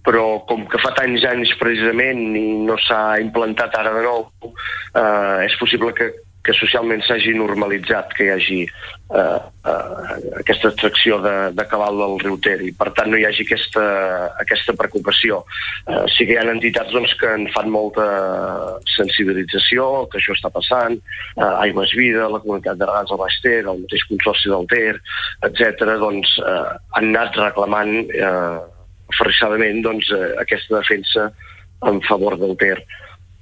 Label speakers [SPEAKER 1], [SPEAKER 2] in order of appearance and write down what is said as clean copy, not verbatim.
[SPEAKER 1] però com que fa tants anys precisament i no s'ha implantat ara de nou, és possible que socialment s'hagi normalitzat que hi hagi aquesta extracció de cabal del riu Ter i per tant no hi hagi aquesta preocupació. Sí que hi ha entitats que en fan molta sensibilització, que això està passant, Aigües Vida, la Comunitat de Regants del Baix Ter, el mateix Consorci del Ter, etc. Han anat reclamant aferrissadament aquesta defensa en favor del Ter.